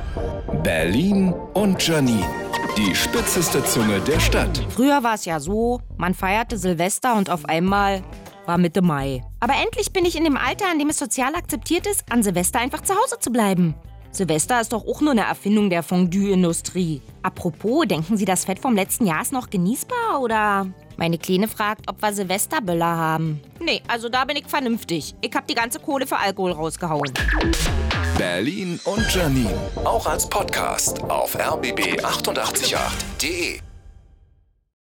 Berlin und Janine, die spitzeste Zunge der Stadt. Früher war es ja so, man feierte Silvester und auf einmal war Mitte Mai. Aber endlich bin ich in dem Alter, in dem es sozial akzeptiert ist, an Silvester einfach zu Hause zu bleiben. Silvester ist doch auch nur eine Erfindung der Fondue-Industrie. Apropos, denken Sie, das Fett vom letzten Jahr ist noch genießbar, oder? Meine Kleine fragt, ob wir Silvesterböller haben. Nee, also da bin ich vernünftig. Ich hab die ganze Kohle für Alkohol rausgehauen. Berlin und Janine, auch als Podcast auf rbb888.de.